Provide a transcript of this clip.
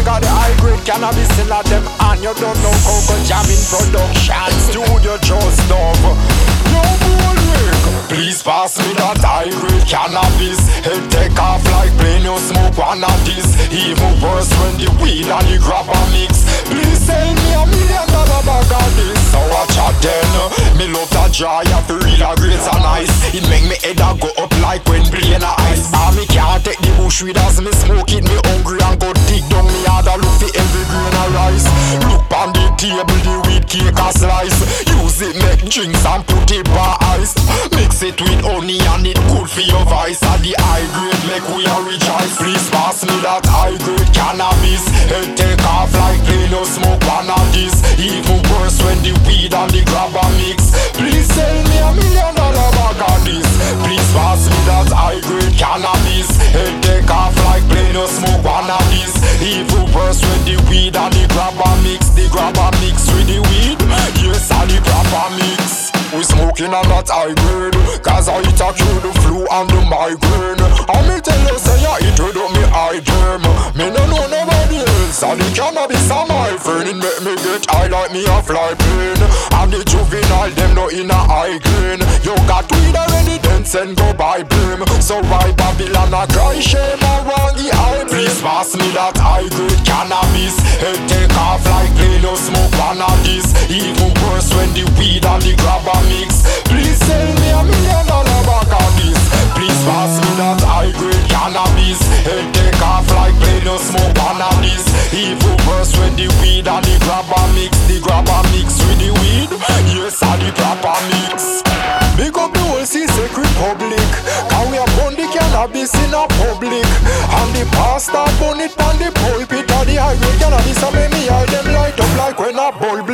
got the high grade cannabis in a them, and you don't know Coco jamming production. Studio just love. No Bullwick, please pass me that high grade cannabis. Head take off like plain you smoke one of this. Even worse when the weed and the grabber mix. Please sell me $1 million bag of this. So watch out then. Me love that joy of the real grades and ice. It make me head a go up like when playing a ice. Me can't take the bush weed as me smoke it. Me hungry and go dig down me hard a look for every grain of rice. Look on the table the weed cake a slice. Use it make drinks and put it by ice. Mix it with honey and it good for your voice. And the high grade make we a rejoice. Please pass me that high grade cannabis. Head take off like plain no smoke one of this. Even worse when the weed and the grabber mix. Please sell me $1 million bag of this. Please pass me that high grade cannabis. Head take off like plain no smoke one of this. Even worse when the weed and the grabber mix. The grabber mix with the weed. Yes, and the grabber mix. We smoking on that high grade, cause I it a cure the flu and the migraine. And me tell you say ya it would up me eye germ. Me no know nobody else, and the cannabis a my friend. It make me get high like me a fly plane. And the juvenile them no in a high grain. You got weed already then send go buy blame. So why Babylon a cry shame and wrong the high. Please pass me that high grade cannabis. Head take off like plain no smoke one of this. Even worse when the weed and the grabber mix. Please sell me $1 million bag of this. Please pass me that high grade cannabis. Head take off like plain no smoke one of this. Even worse when the weed and the grabber mix. The grabber mix with the weed. Yes, and the proper mix. Big up the whole secret public. Can we burn the cannabis in a public? And the pastor burn it on the pulpit. And the high grade cannabis and make me eye them light up like when a bulb